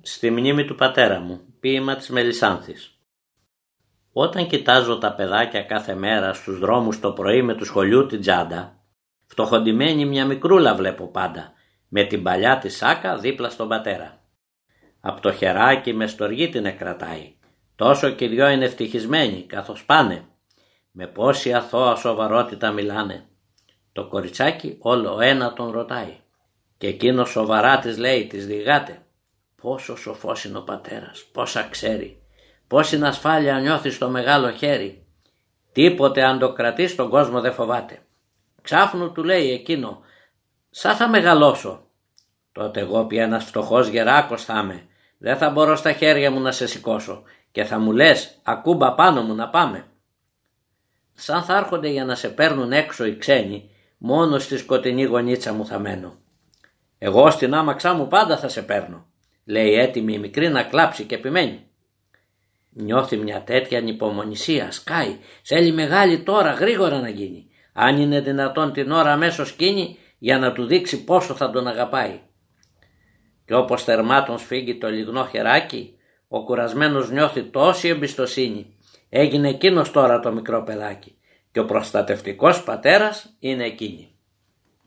Στη μνήμη του πατέρα μου, ποίημα της Μελισσάνθης. Όταν κοιτάζω τα παιδάκια κάθε μέρα στους δρόμους το πρωί με του σχολείου την τσάντα, φτωχοντημένη μια μικρούλα βλέπω πάντα, με την παλιά τη σάκα δίπλα στον πατέρα. Απ' το χεράκι με στοργή την κρατάει, τόσο κι οι δυο είναι ευτυχισμένοι καθώς πάνε, με πόση αθώα σοβαρότητα μιλάνε. Το κοριτσάκι όλο ένα τον ρωτάει και εκείνο σοβαρά της λέει, της διηγάται: πόσο σοφός είναι ο πατέρας, πόσα ξέρει, πόση ασφάλεια νιώθει στο μεγάλο χέρι. Τίποτε αν το κρατείς στον κόσμο δεν φοβάται. Ξάφνου του λέει εκείνο: σαν θα μεγαλώσω, τότε εγώ πια ένας φτωχός γεράκος θα είμαι, δεν θα μπορώ στα χέρια μου να σε σηκώσω και θα μου λες ακούμπα πάνω μου να πάμε. Σαν θα έρχονται για να σε παίρνουν έξω οι ξένοι, μόνο στη σκοτεινή γωνίτσα μου θα μένω. Εγώ στην άμαξά μου πάντα θα σε παίρνω, λέει έτοιμη η μικρή να κλάψει και επιμένει. Νιώθει μια τέτοια ανυπομονησία, σκάει, θέλει μεγάλη τώρα γρήγορα να γίνει, αν είναι δυνατόν την ώρα αμέσως κίνη για να του δείξει πόσο θα τον αγαπάει. Και όπως θερμά τον σφίγγει το λιγνό χεράκι, ο κουρασμένος νιώθει τόση εμπιστοσύνη, έγινε εκείνος τώρα το μικρό παιδάκι και ο προστατευτικός πατέρας είναι εκείνη.